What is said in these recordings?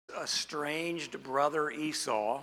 estranged brother Esau.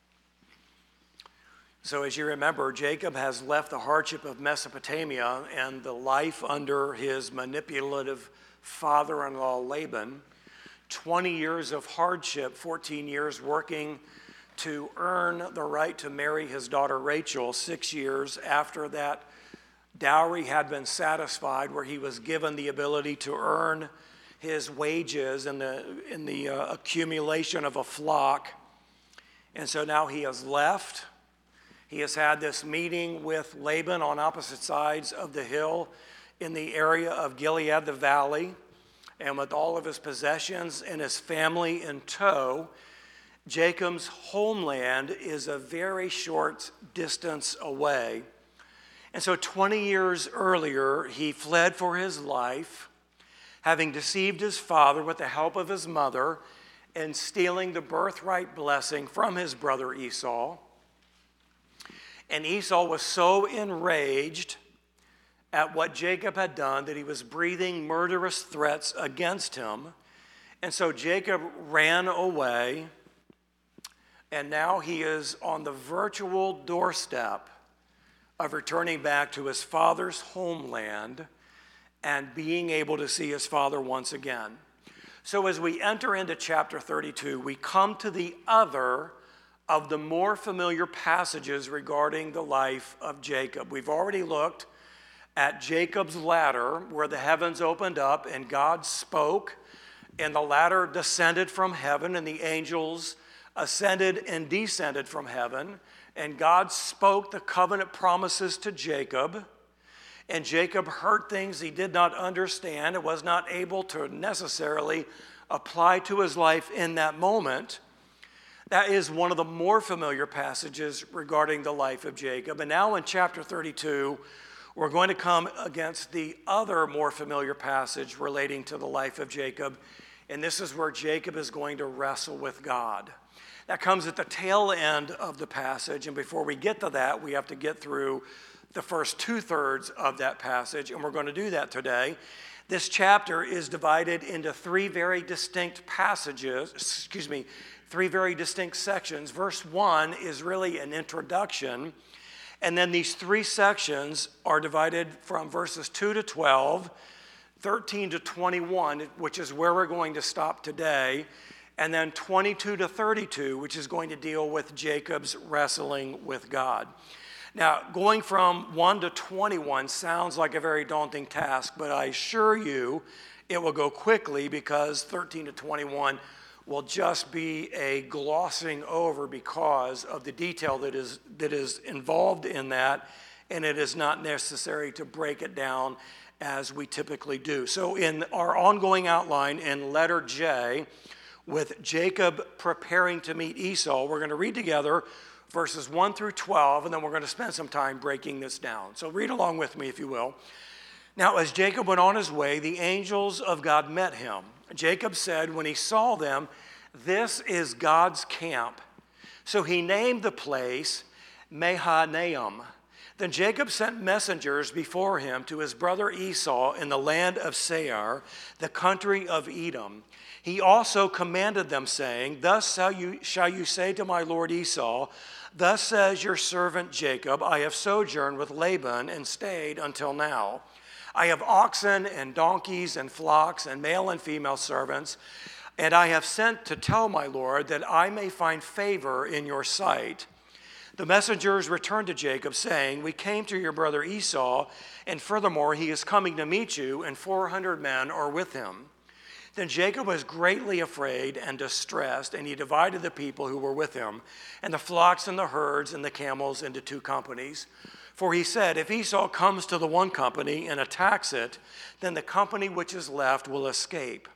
So as you remember, Jacob has left the hardship of Mesopotamia and the life under his manipulative father-in-law Laban. 20 years of hardship, 14 years working to earn the right to marry his daughter Rachel. 6 years after that dowry had been satisfied, where he was given the ability to earn his wages in the accumulation of a flock. And so now he has left. He has had this meeting with Laban on opposite sides of the hill in the area of Gilead, the valley, and with all of his possessions and his family in tow. Jacob's homeland is a very short distance away. And so 20 years earlier, he fled for his life, having deceived his father with the help of his mother and stealing the birthright blessing from his brother Esau. And Esau was so enraged at what Jacob had done that he was breathing murderous threats against him. And so Jacob ran away, and now he is on the virtual doorstep of returning back to his father's homeland and being able to see his father once again. So as we enter into chapter 32, we come to the other of the more familiar passages regarding the life of Jacob. We've already looked at Jacob's ladder, where the heavens opened up and God spoke, and the ladder descended from heaven, and the angels ascended and descended from heaven, and God spoke the covenant promises to Jacob, and Jacob heard things he did not understand and was not able to necessarily apply to his life in that moment. That is one of the more familiar passages regarding the life of Jacob. And now in chapter 32, we're going to come against the other more familiar passage relating to the life of Jacob. And this is where Jacob is going to wrestle with God. That comes at the tail end of the passage. And before we get to that, we have to get through the first 2/3 of that passage. And we're going to do that today. This chapter is divided into three very distinct sections. Verse 1 is really an introduction, and then these three sections are divided from verses 2 to 12, 13 to 21, which is where we're going to stop today, and then 22 to 32, which is going to deal with Jacob's wrestling with God. Now, going from 1 to 21 sounds like a very daunting task, but I assure you it will go quickly, because 13 to 21 will just be a glossing over because of the detail that is involved in that, and it is not necessary to break it down as we typically do. So in our ongoing outline in letter J, with Jacob preparing to meet Esau, we're going to read together verses 1 through 12, and then we're going to spend some time breaking this down. So read along with me, if you will. Now, as Jacob went on his way, the angels of God met him. Jacob said when he saw them, "This is God's camp." So he named the place Mahanaim. Then Jacob sent messengers before him to his brother Esau in the land of Seir, the country of Edom. He also commanded them, saying, "Thus shall you say to my lord Esau, thus says your servant Jacob, I have sojourned with Laban and stayed until now. I have oxen and donkeys and flocks and male and female servants, and I have sent to tell my lord that I may find favor in your sight." The messengers returned to Jacob, saying, "We came to your brother Esau, and furthermore he is coming to meet you, and 400 men are with him." Then Jacob was greatly afraid and distressed, and he divided the people who were with him, and the flocks and the herds and the camels into 2 companies. For he said, "If Esau comes to the one company and attacks it, then the company which is left will escape."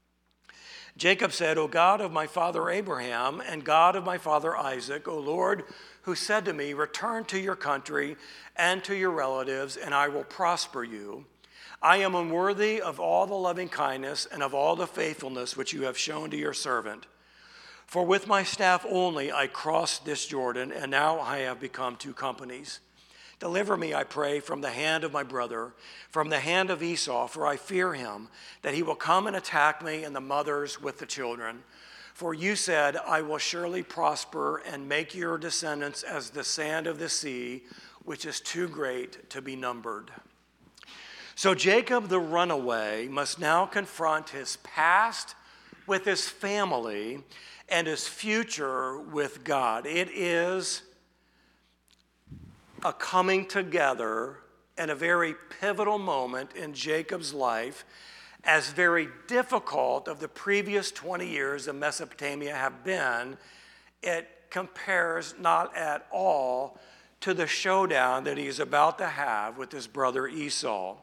Jacob said, "O God of my father Abraham and God of my father Isaac, O Lord, who said to me, 'Return to your country and to your relatives, and I will prosper you,' I am unworthy of all the loving kindness and of all the faithfulness which you have shown to your servant. For with my staff only I crossed this Jordan, and now I have become 2 companies. Deliver me, I pray, from the hand of my brother, from the hand of Esau, for I fear him, that he will come and attack me and the mothers with the children. For you said, I will surely prosper and make your descendants as the sand of the sea, which is too great to be numbered. So Jacob, the runaway, must now confront his past with his family and his future with God. It is a coming together and a very pivotal moment in Jacob's life, as very difficult of the previous 20 years of Mesopotamia have been. It compares not at all to the showdown that he's about to have with his brother Esau.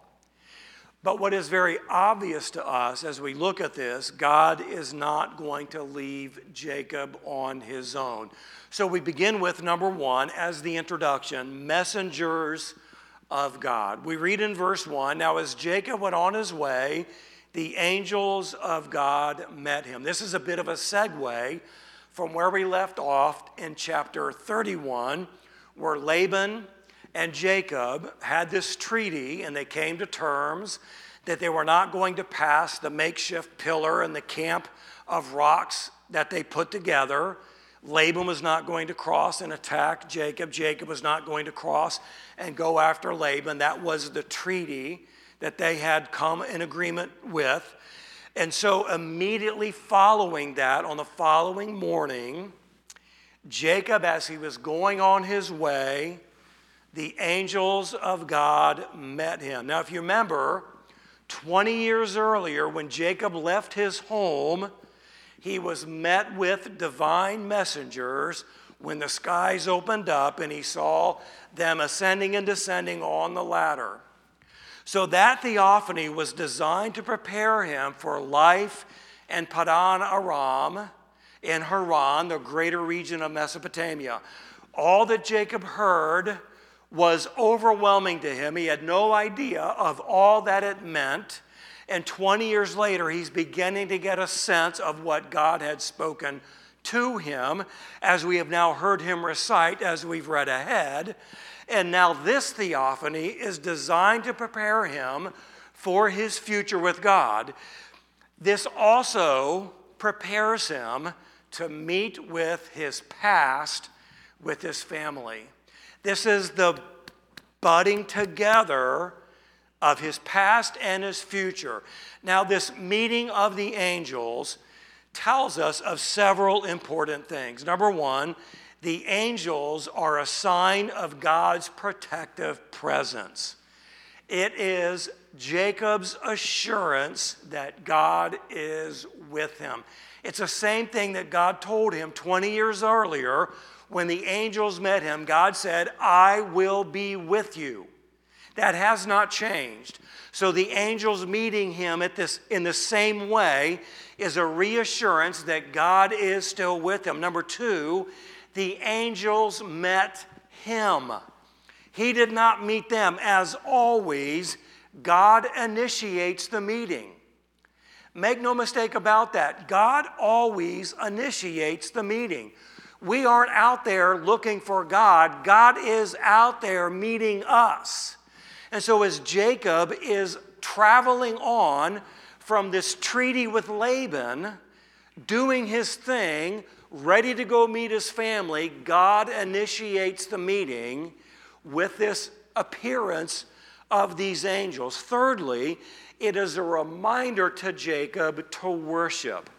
But what is very obvious to us as we look at this, God is not going to leave Jacob on his own. So we begin with number one as the introduction, messengers of God. We read in verse 1, now as Jacob went on his way, the angels of God met him. This is a bit of a segue from where we left off in chapter 31, where Laban and Jacob had this treaty, and they came to terms that they were not going to pass the makeshift pillar and the camp of rocks that they put together. Laban was not going to cross and attack Jacob. Jacob was not going to cross and go after Laban. That was the treaty that they had come in agreement with. And so immediately following that, on the following morning, Jacob, as he was going on his way, the angels of God met him. Now, if you remember, 20 years earlier, when Jacob left his home, he was met with divine messengers when the skies opened up and he saw them ascending and descending on the ladder. So that theophany was designed to prepare him for life in Padan Aram, in Haran, the greater region of Mesopotamia. All that Jacob heard was overwhelming to him. He had no idea of all that it meant. And 20 years later, he's beginning to get a sense of what God had spoken to him, as we have now heard him recite as we've read ahead. And now this theophany is designed to prepare him for his future with God. This also prepares him to meet with his past, with his family. This is the budding together of his past and his future. Now, this meeting of the angels tells us of several important things. Number one, the angels are a sign of God's protective presence. It is Jacob's assurance that God is with him. It's the same thing that God told him 20 years earlier when the angels met him. God said, I will be with you. That has not changed. So the angels meeting him in the same way is a reassurance that God is still with him. Number two, the angels met him. He did not meet them. As always, God initiates the meeting. Make no mistake about that. God always initiates the meeting. We aren't out there looking for God. God is out there meeting us. And so as Jacob is traveling on from this treaty with Laban, doing his thing, ready to go meet his family, God initiates the meeting with this appearance of these angels. Thirdly, it is a reminder to Jacob to worship.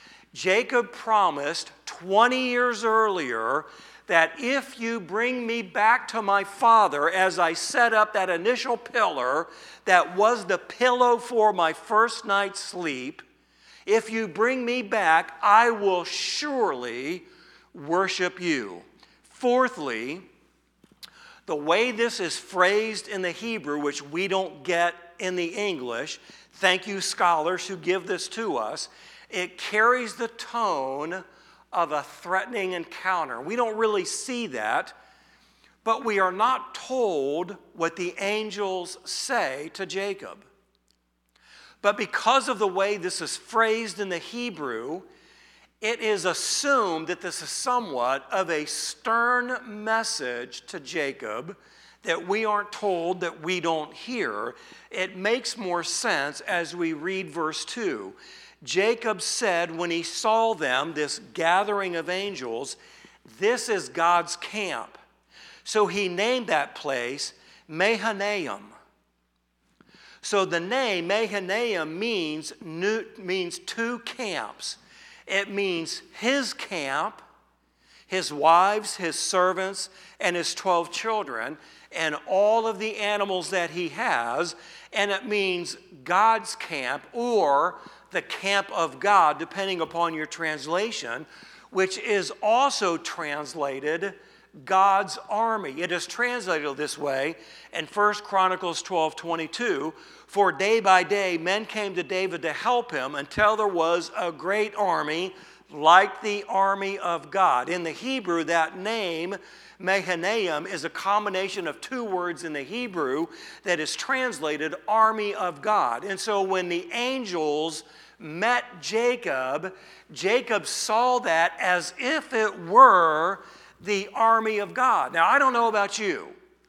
Jacob promised 20 years earlier that if you bring me back to my father as I set up that initial pillar that was the pillow for my first night's sleep, if you bring me back, I will surely worship you. Fourthly, the way this is phrased in the Hebrew, which we don't get in the English, thank you scholars who give this to us, it carries the tone of a threatening encounter. We don't really see that, but we are not told what the angels say to Jacob. But because of the way this is phrased in the Hebrew, it is assumed that this is somewhat of a stern message to Jacob that we aren't told, that we don't hear. It makes more sense as we read verse 2. Jacob said when he saw them, this gathering of angels, this is God's camp. So he named that place Mahanaim. So the name Mahanaim means two camps. It means his camp, his wives, his servants, and his 12 children, and all of the animals that he has. And it means God's camp, or the camp of God, depending upon your translation, which is also translated God's army. It is translated this way in 1 Chronicles 12:22. For day by day men came to David to help him until there was a great army like the army of God. In the Hebrew, that name, Mahanaim, is a combination of two words in the Hebrew that is translated army of God. And so when the angels met Jacob, Jacob saw that as if it were the army of God. Now, I don't know about you,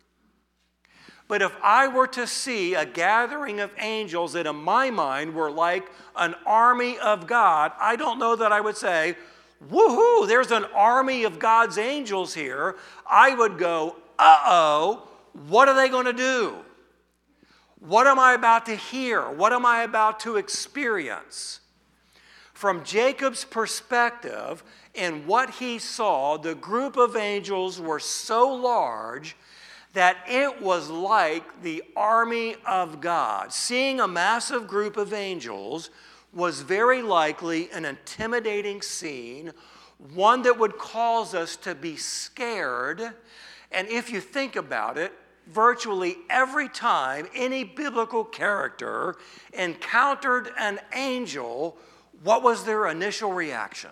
but if I were to see a gathering of angels that in my mind were like an army of God, I don't know that I would say, woohoo, there's an army of God's angels here. I would go, uh-oh, what are they going to do? What am I about to hear? What am I about to experience? From Jacob's perspective, and what he saw, the group of angels were so large that it was like the army of God. Seeing a massive group of angels was very likely an intimidating scene, one that would cause us to be scared. And if you think about it, virtually every time any biblical character encountered an angel, what was their initial reaction?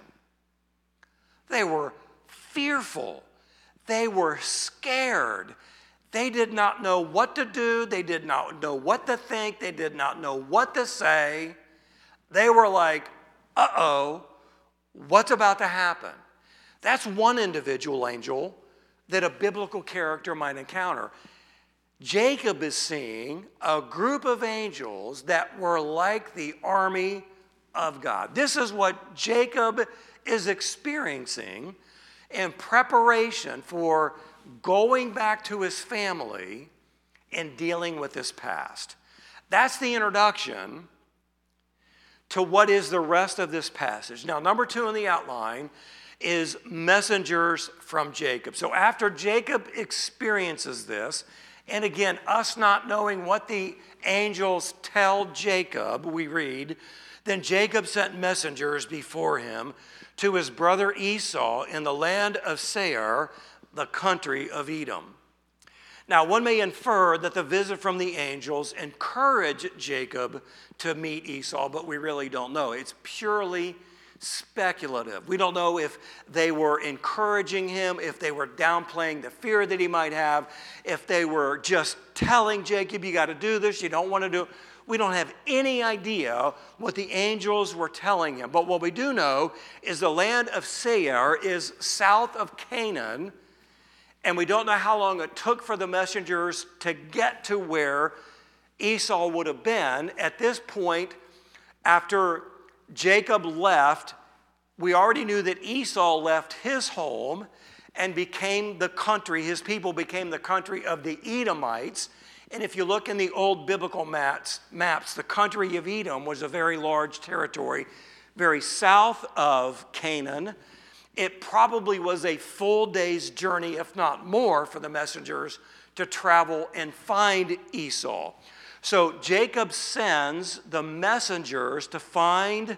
They were fearful. They were scared. They did not know what to do. They did not know what to think. They did not know what to say. They were like, uh-oh, what's about to happen? That's one individual angel that a biblical character might encounter. Jacob is seeing a group of angels that were like the army of God. This is what Jacob is experiencing in preparation for going back to his family and dealing with his past. That's the introduction to what is the rest of this passage. Now, number 2 in the outline is messengers from Jacob. So after Jacob experiences this, and again, us not knowing what the angels tell Jacob, we read, then Jacob sent messengers before him to his brother Esau in the land of Seir, the country of Edom. Now, one may infer that the visit from the angels encouraged Jacob to meet Esau, but we really don't know. It's purely speculative. We don't know if they were encouraging him, if they were downplaying the fear that he might have, if they were just telling Jacob, you got to do this, you don't want to do it. We don't have any idea what the angels were telling him. But what we do know is the land of Seir is south of Canaan, and we don't know how long it took for the messengers to get to where Esau would have been. At this point, after Jacob left, we already knew that Esau left his home and became the country, his people became the country of the Edomites. And if you look in the old biblical maps, the country of Edom was a very large territory, very south of Canaan. It probably was a full day's journey, if not more, for the messengers to travel and find Esau. So Jacob sends the messengers to find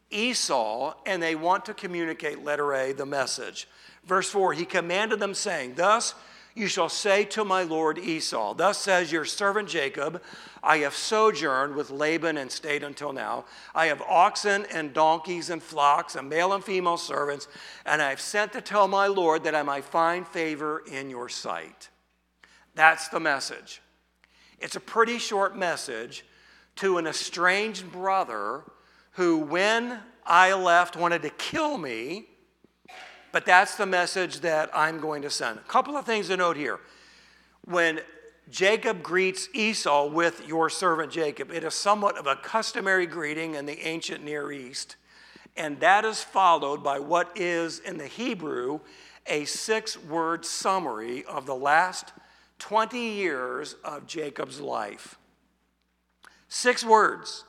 Esau, and they want to communicate, letter A, the message. Verse 4, he commanded them, saying, thus you shall say to my lord Esau, thus says your servant Jacob, I have sojourned with Laban and stayed until now. I have oxen and donkeys and flocks and male and female servants, and I have sent to tell my lord that I might find favor in your sight. That's the message. It's a pretty short message to an estranged brother who, when I left, wanted to kill me. But that's the message that I'm going to send. A couple of things to note here. When Jacob greets Esau with your servant Jacob. It is somewhat of a customary greeting in the ancient Near East, and that is followed by what is in the Hebrew a 6-word summary of the last 20 years of Jacob's life. 6 words.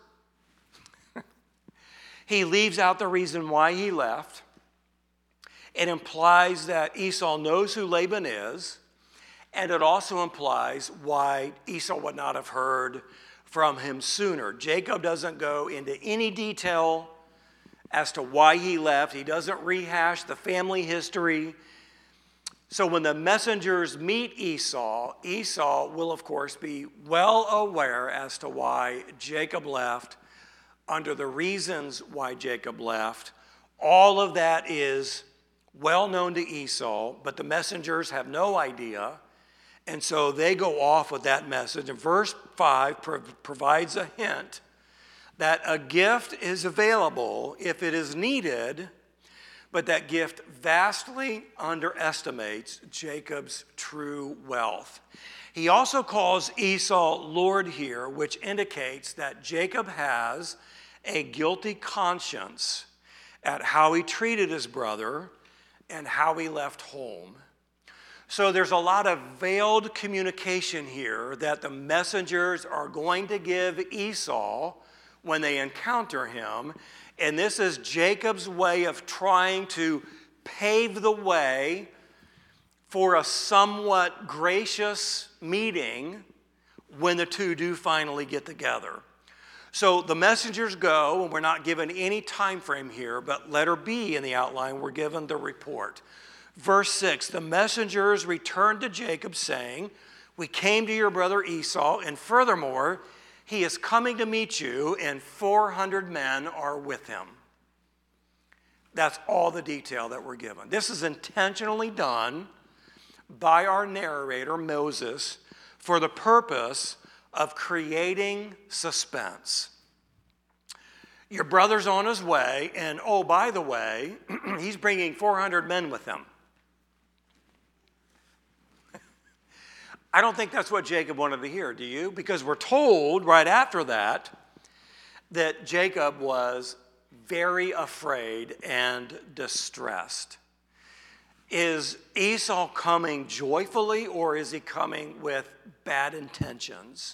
He leaves out the reason why he left. It implies that Esau knows who Laban is, and it also implies why Esau would not have heard from him sooner. Jacob doesn't go into any detail as to why he left. He doesn't rehash the family history. So when the messengers meet Esau, Esau will, of course, be well aware as to why Jacob left, under the reasons why Jacob left. All of that is well known to Esau, but the messengers have no idea, and so they go off with that message. And verse 5 provides a hint that a gift is available if it is needed, but that gift vastly underestimates Jacob's true wealth. He also calls Esau Lord here, which indicates that Jacob has a guilty conscience at how he treated his brother and how he left home. So there's a lot of veiled communication here that the messengers are going to give Esau when they encounter him. And this is Jacob's way of trying to pave the way for a somewhat gracious meeting when the two do finally get together. So the messengers go, and we're not given any time frame here, but letter B in the outline, we're given the report. Verse 6, the messengers returned to Jacob saying, "We came to your brother Esau, and furthermore, he is coming to meet you, and 400 men are with him." That's all the detail that we're given. This is intentionally done by our narrator, Moses, for the purpose of creating suspense. Your brother's on his way, and oh, by the way, he's bringing 400 men with him. I don't think that's what Jacob wanted to hear, do you? Because we're told right after that Jacob was very afraid and distressed. Is Esau coming joyfully, or is he coming with bad intentions?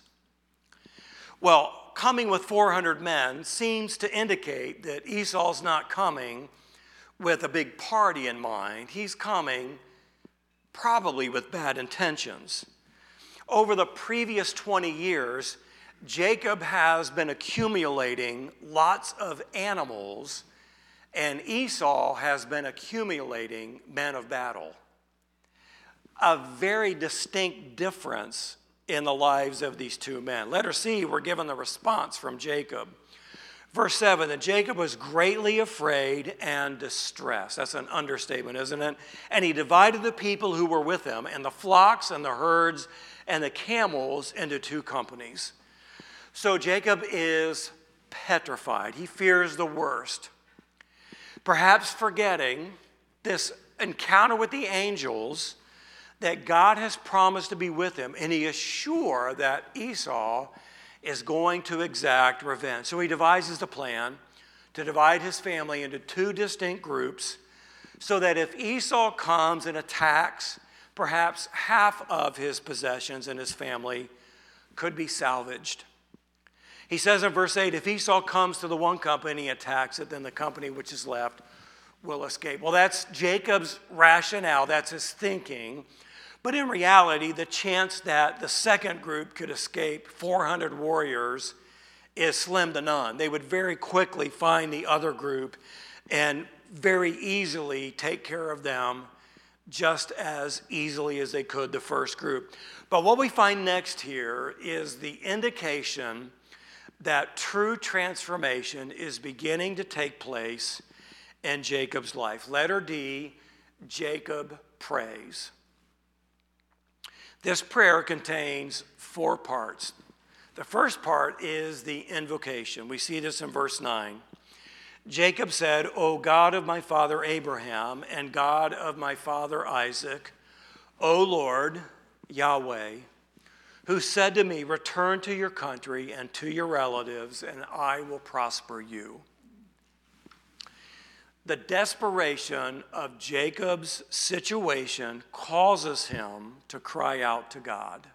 Well, coming with 400 men seems to indicate that Esau's not coming with a big party in mind. He's coming probably with bad intentions. Over the previous 20 years, Jacob has been accumulating lots of animals, and Esau has been accumulating men of battle. A very distinct difference in the lives of these two men. Letter C, we're given the response from Jacob. Verse 7, that Jacob was greatly afraid and distressed. That's an understatement, isn't it? And he divided the people who were with him, and the flocks and the herds and the camels into 2 companies. So Jacob is petrified. He fears the worst. Perhaps forgetting this encounter with the angels, that God has promised to be with him, and he is sure that Esau is going to exact revenge. So he devises the plan to divide his family into 2 distinct groups, so that if Esau comes and attacks, perhaps half of his possessions and his family could be salvaged. He says in verse 8, if Esau comes to the one company and attacks it, then the company which is left will escape. Well, that's Jacob's rationale. That's his thinking. But in reality, the chance that the second group could escape 400 warriors is slim to none. They would very quickly find the other group and very easily take care of them, just as easily as they could the first group. But what we find next here is the indication that true transformation is beginning to take place in Jacob's life. Letter D, Jacob prays. This prayer contains 4 parts. The first part is the invocation. We see this in verse 9. Jacob said, "O God of my father Abraham and God of my father Isaac, O Lord, Yahweh, who said to me, return to your country and to your relatives, and I will prosper you. The desperation of Jacob's situation causes him to cry out to God.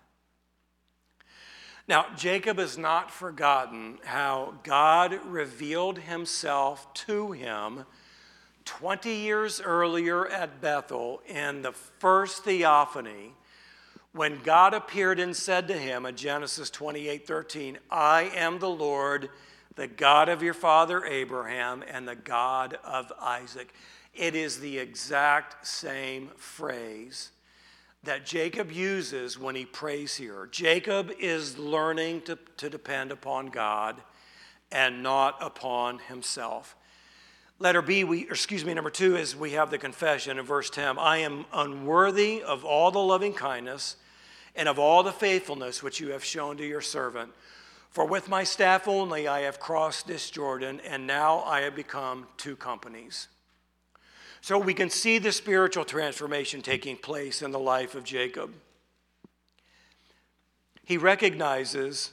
Now, Jacob has not forgotten how God revealed himself to him 20 years earlier at Bethel in the first theophany, when God appeared and said to him in Genesis 28:13, I am the Lord, the God of your father Abraham and the God of Isaac. It is the exact same phrase that Jacob uses when he prays here. Jacob is learning to depend upon God and not upon himself. Letter B, number 2 is we have the confession in verse 10. I am unworthy of all the loving kindness and of all the faithfulness which you have shown to your servant. For with my staff only I have crossed this Jordan, and now I have become 2 companies. So we can see the spiritual transformation taking place in the life of Jacob. He recognizes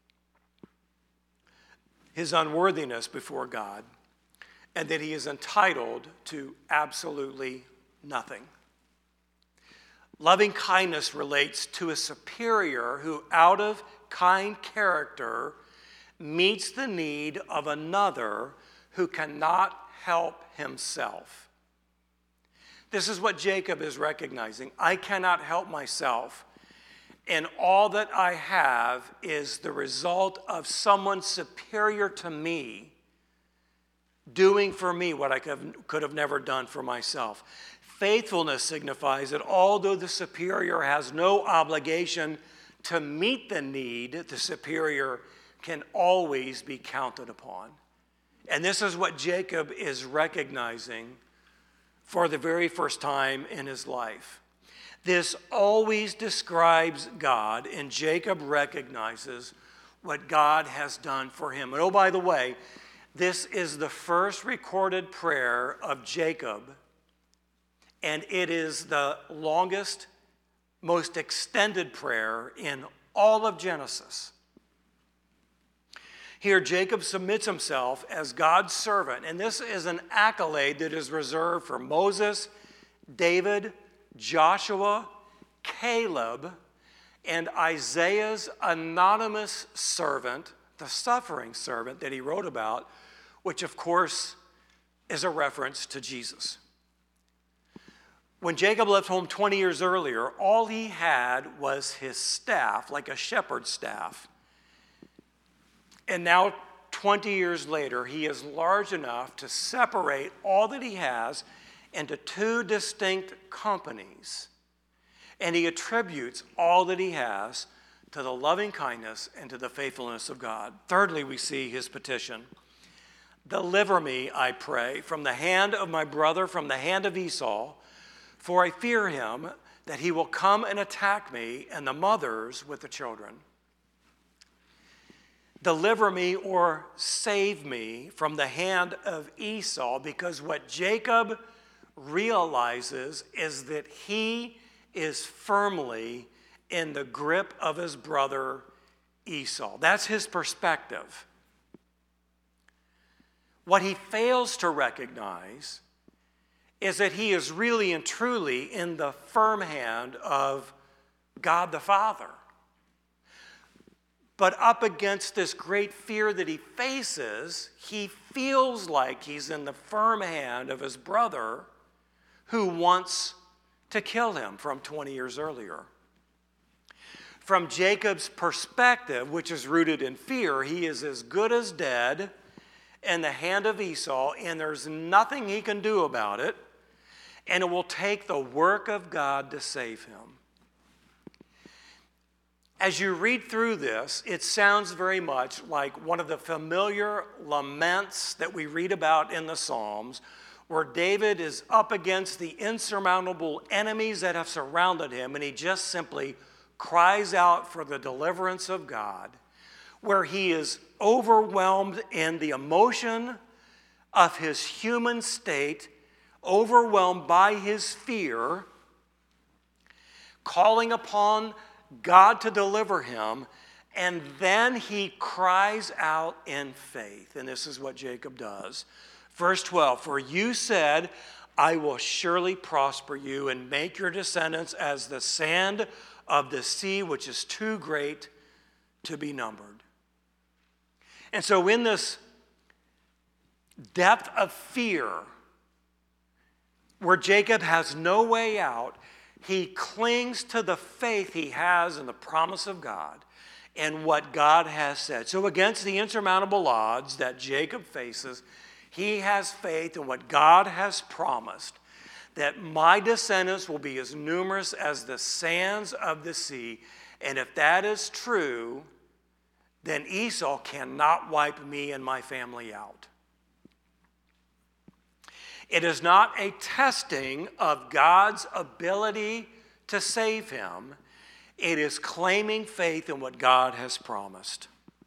his unworthiness before God, and that he is entitled to absolutely nothing. Loving kindness relates to a superior who, out of kind character, meets the need of another who cannot help himself. This is what Jacob is recognizing. I cannot help myself, and all that I have is the result of someone superior to me doing for me what I could have never done for myself. Faithfulness signifies that although the superior has no obligation to meet the need, the superior can always be counted upon. And this is what Jacob is recognizing for the very first time in his life. This always describes God, and Jacob recognizes what God has done for him. And oh, by the way, this is the first recorded prayer of Jacob, and it is the longest, most extended prayer in all of Genesis. Here, Jacob submits himself as God's servant, and this is an accolade that is reserved for Moses, David, Joshua, Caleb, and Isaiah's anonymous servant, the suffering servant that he wrote about, which of course is a reference to Jesus. When Jacob left home 20 years earlier, all he had was his staff, like a shepherd's staff. And now, 20 years later, he is large enough to separate all that he has into 2 distinct companies. And he attributes all that he has to the loving kindness and to the faithfulness of God. Thirdly, we see his petition. Deliver me, I pray, from the hand of my brother, from the hand of Esau, for I fear him that he will come and attack me and the mothers with the children. Deliver me or save me from the hand of Esau, because what Jacob realizes is that he is firmly in the grip of his brother Esau. That's his perspective. What he fails to recognize is that he is really and truly in the firm hand of God the Father. But up against this great fear that he faces, he feels like he's in the firm hand of his brother who wants to kill him from 20 years earlier. From Jacob's perspective, which is rooted in fear, he is as good as dead in the hand of Esau, and there's nothing he can do about it, and it will take the work of God to save him. As you read through this, it sounds very much like one of the familiar laments that we read about in the Psalms, where David is up against the insurmountable enemies that have surrounded him, and he just simply cries out for the deliverance of God, where he is overwhelmed in the emotion of his human state, overwhelmed by his fear, calling upon God to deliver him, and then he cries out in faith. And this is what Jacob does. Verse 12, for you said, I will surely prosper you and make your descendants as the sand of the sea, which is too great to be numbered. And so in this depth of fear, where Jacob has no way out, he clings to the faith he has in the promise of God and what God has said. So against the insurmountable odds that Jacob faces, he has faith in what God has promised, that my descendants will be as numerous as the sands of the sea. And if that is true, then Esau cannot wipe me and my family out. It is not a testing of God's ability to save him. It is claiming faith in what God has promised.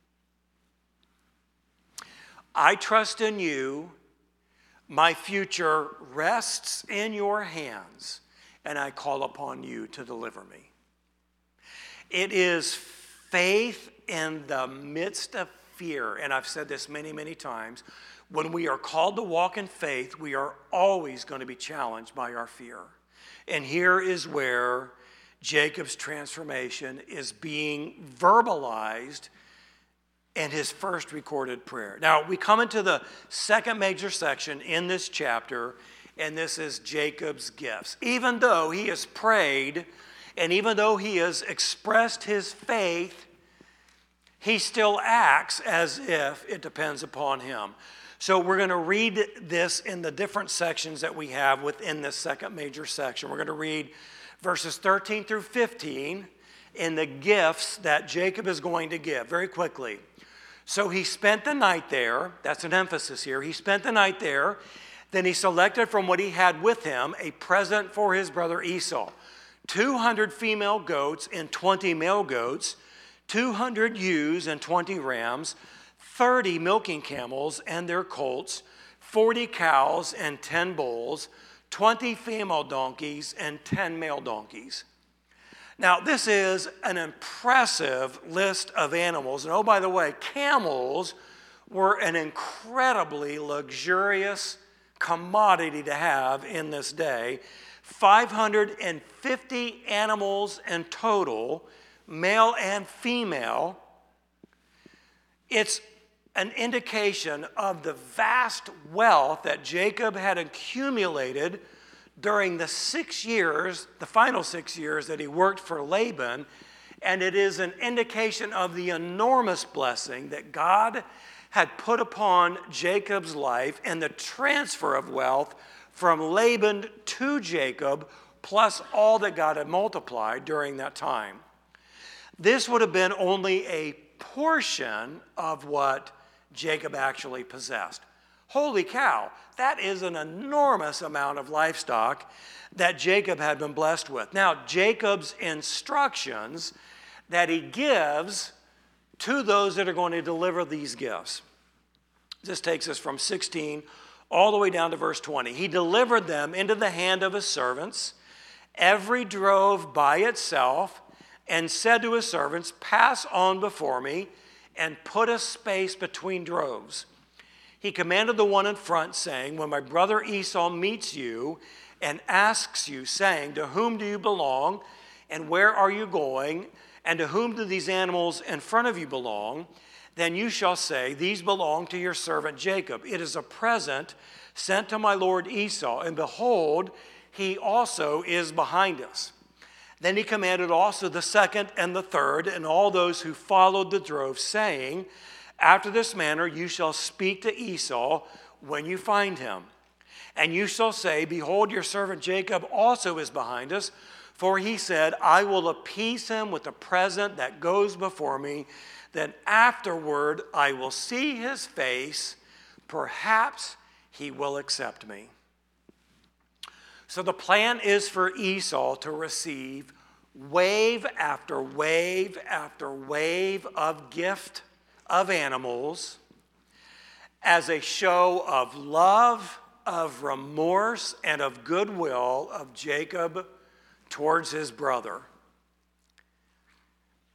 I trust in you. My future rests in your hands, and I call upon you to deliver me. It is faith in the midst of fear. And I've said this many, many times. When we are called to walk in faith, we are always going to be challenged by our fear. And here is where Jacob's transformation is being verbalized in his first recorded prayer. Now, we come into the second major section in this chapter, and this is Jacob's gifts. Even though he has prayed, and even though he has expressed his faith, he still acts as if it depends upon him. So we're going to read this in the different sections that we have within this second major section. We're going to read verses 13 through 15 in the gifts that Jacob is going to give very quickly. So he spent the night there. That's an emphasis here. He spent the night there. Then he selected from what he had with him a present for his brother Esau. 200 female goats and 20 male goats, 200 ewes and 20 rams, 30 milking camels and their colts, 40 cows and 10 bulls, 20 female donkeys and 10 male donkeys. Now, this is an impressive list of animals. And oh, by the way, camels were an incredibly luxurious commodity to have in this day. 550 animals in total, male and female. It's an indication of the vast wealth that Jacob had accumulated during the 6 years, the final 6 years that he worked for Laban. And it is an indication of the enormous blessing that God had put upon Jacob's life and the transfer of wealth from Laban to Jacob, plus all that God had multiplied during that time. This would have been only a portion of what Jacob actually possessed. Holy cow, that is an enormous amount of livestock that Jacob had been blessed with. Now, Jacob's instructions that he gives to those that are going to deliver these gifts. This takes us from 16 all the way down to verse 20. He delivered them into the hand of his servants, every drove by itself, and said to his servants, pass on before me, and put a space between droves. He commanded the one in front, saying, when my brother Esau meets you and asks you, saying, to whom do you belong, and where are you going, and to whom do these animals in front of you belong? Then you shall say, these belong to your servant Jacob. It is a present sent to my lord Esau, and behold, he also is behind us. Then he commanded also the second and the third, and all those who followed the drove, saying, after this manner you shall speak to Esau when you find him. And you shall say, behold, your servant Jacob also is behind us, for he said, I will appease him with the present that goes before me. Then afterward I will see his face. Perhaps he will accept me. So the plan is for Esau to receive wave after wave after wave of gift of animals as a show of love, of remorse, and of goodwill of Jacob towards his brother.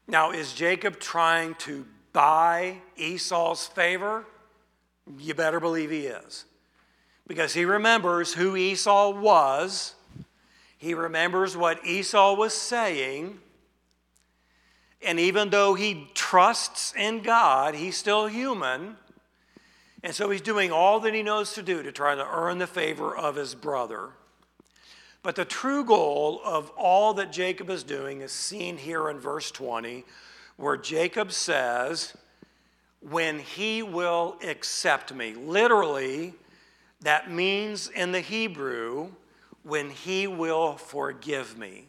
Now, is Jacob trying to buy Esau's favor? You better believe he is. Because he remembers who Esau was. He remembers what Esau was saying. And even though he trusts in God, he's still human. And so he's doing all that he knows to do to try to earn the favor of his brother. But the true goal of all that Jacob is doing is seen here in verse 20, where Jacob says, when he will accept me. Literally, that means in the Hebrew, when he will forgive me.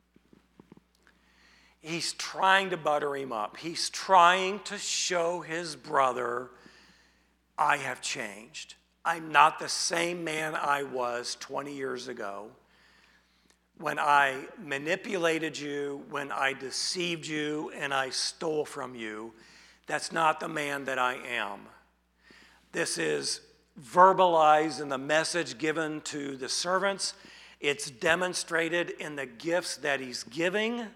He's trying to butter him up. He's trying to show his brother, I have changed. I'm not the same man I was 20 years ago. When I manipulated you, when I deceived you, and I stole from you, that's not the man that I am. This is verbalized in the message given to the servants. It's demonstrated in the gifts that he's giving.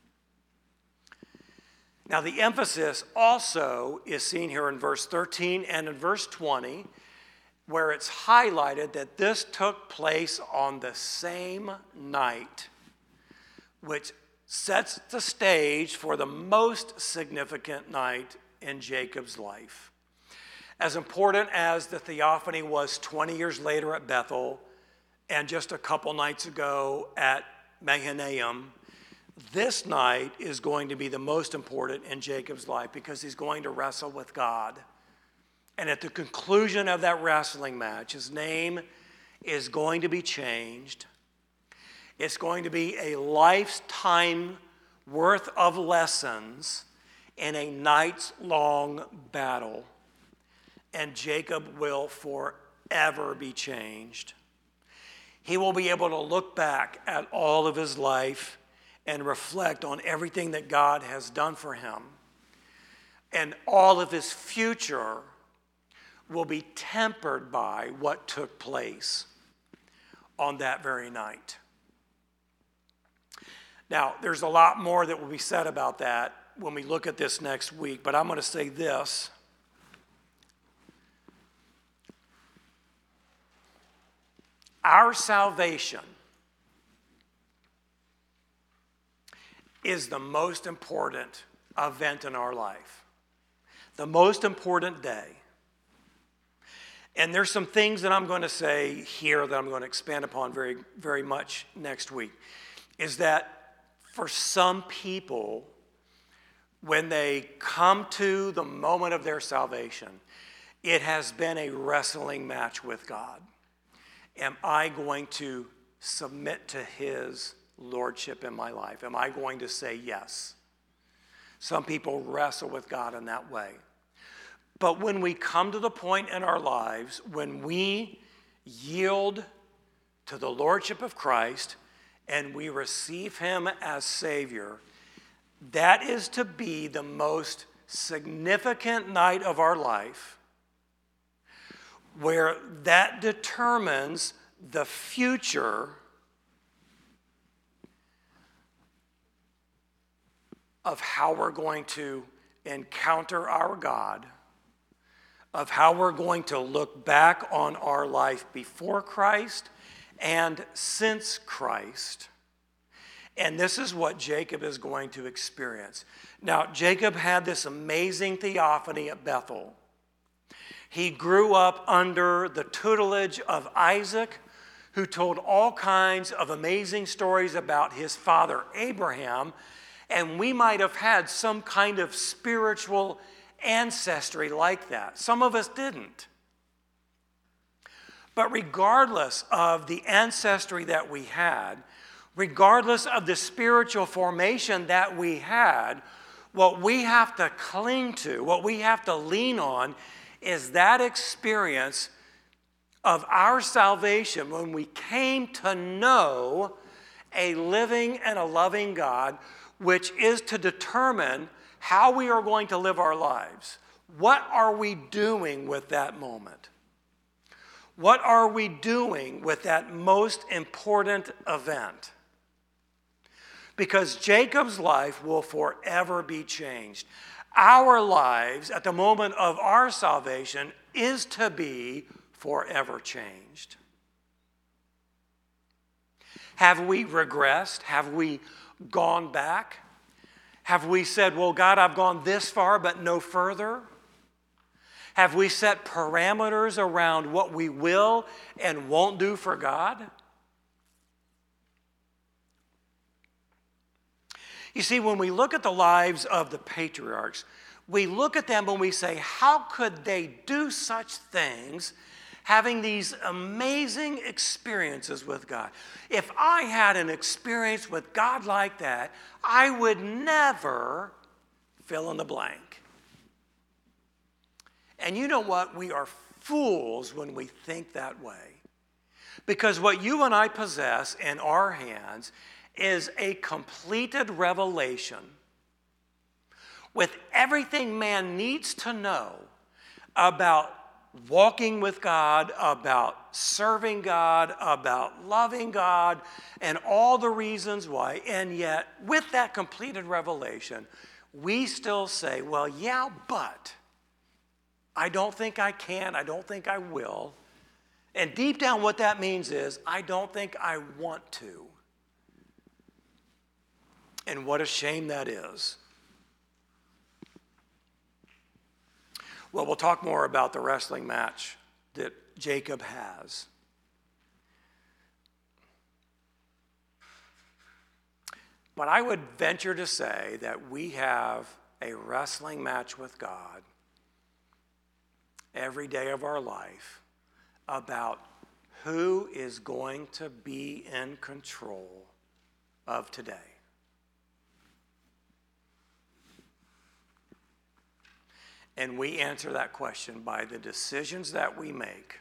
Now, the emphasis also is seen here in verse 13 and in verse 20, where it's highlighted that this took place on the same night, which sets the stage for the most significant night in Jacob's life. As important as the theophany was 20 years later at Bethel and just a couple nights ago at Mahanaim, this night is going to be the most important in Jacob's life because he's going to wrestle with God. And at the conclusion of that wrestling match, his name is going to be changed. It's going to be a lifetime worth of lessons in a night's long battle. And Jacob will forever be changed. He will be able to look back at all of his life and reflect on everything that God has done for him. And all of his future will be tempered by what took place on that very night. Now, there's a lot more that will be said about that when we look at this next week, but I'm going to say this. Our salvation is the most important event in our life, the most important day. And there's some things that I'm going to say here that I'm going to expand upon very, very much next week, is that for some people, when they come to the moment of their salvation, it has been a wrestling match with God. Am I going to submit to his lordship in my life? Am I going to say yes? Some people wrestle with God in that way. But when we come to the point in our lives when we yield to the lordship of Christ and we receive him as Savior, that is to be the most significant night of our life, where that determines the future of how we're going to encounter our God, of how we're going to look back on our life before Christ and since Christ. And this is what Jacob is going to experience. Now, Jacob had this amazing theophany at Bethel. He grew up under the tutelage of Isaac, who told all kinds of amazing stories about his father Abraham, and we might have had some kind of spiritual ancestry like that. Some of us didn't. But regardless of the ancestry that we had, regardless of the spiritual formation that we had, what we have to cling to, what we have to lean on, is that experience of our salvation when we came to know a living and a loving God, which is to determine how we are going to live our lives. What are we doing with that moment? What are we doing with that most important event? because Jacob's life will forever be changed. Our lives at the moment of our salvation is to be forever changed. Have we regressed? Have we gone back? Have we said, well, God, I've gone this far but no further? Have we set parameters around what we will and won't do for God? You see, when we look at the lives of the patriarchs, we look at them and we say, how could they do such things, having these amazing experiences with God? If I had an experience with God like that, I would never fill in the blank. And you know what? We are fools when we think that way. Because what you and I possess in our hands is a completed revelation with everything man needs to know about walking with God, about serving God, about loving God, and all the reasons why. And yet, with that completed revelation, we still say, well, yeah, but I don't think I can, I don't think I will. And deep down what that means is, I don't think I want to. And what a shame that is. Well, we'll talk more about the wrestling match that Jacob has. But I would venture to say that we have a wrestling match with God every day of our life about who is going to be in control of today. And we answer that question by the decisions that we make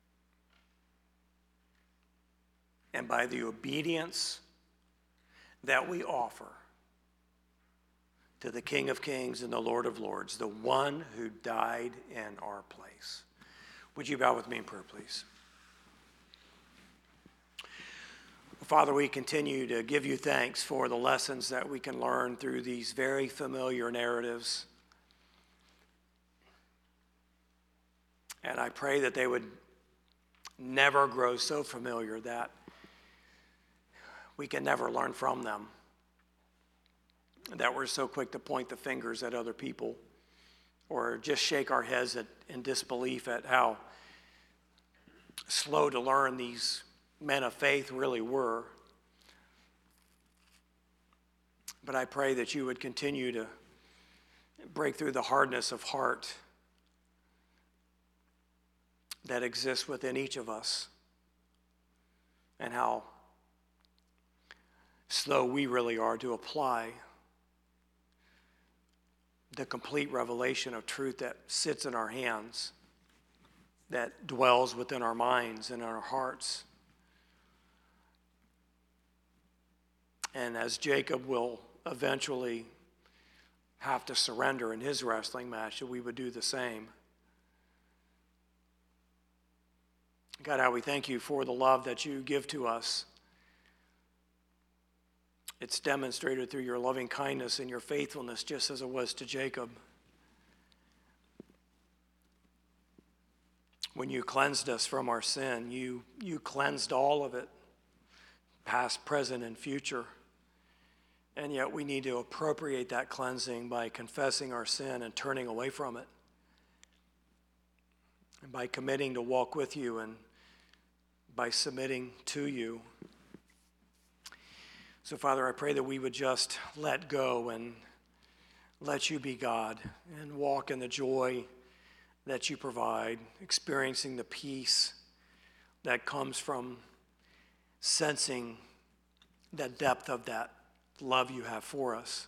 and by the obedience that we offer to the King of Kings and the Lord of Lords, the one who died in our place. Would you bow with me in prayer, please? Father, we continue to give you thanks for the lessons that we can learn through these very familiar narratives. And I pray that they would never grow so familiar that we can never learn from them, that we're so quick to point the fingers at other people or just shake our heads in disbelief at how slow to learn these men of faith really were. But I pray that you would continue to break through the hardness of heart that exists within each of us, and how slow we really are to apply the complete revelation of truth that sits in our hands, that dwells within our minds and our hearts. And as Jacob will eventually have to surrender in his wrestling match, that we would do the same. God, how we thank you for the love that you give to us. It's demonstrated through your loving kindness and your faithfulness, just as it was to Jacob. When you cleansed us from our sin, you cleansed all of it, past, present, and future. And yet we need to appropriate that cleansing by confessing our sin and turning away from it, and by committing to walk with you and by submitting to you. So, Father, I pray that we would just let go and let you be God and walk in the joy that you provide, experiencing the peace that comes from sensing the depth of that love you have for us.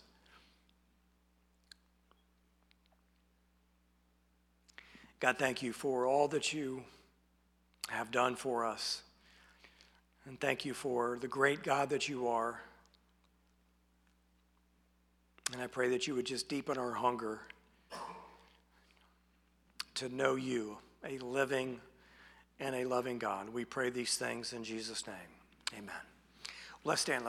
God, thank you for all that you have done for us. And thank you for the great God that you are. And I pray that you would just deepen our hunger to know you, a living and a loving God. We pray these things in Jesus' name. Amen. Let's stand.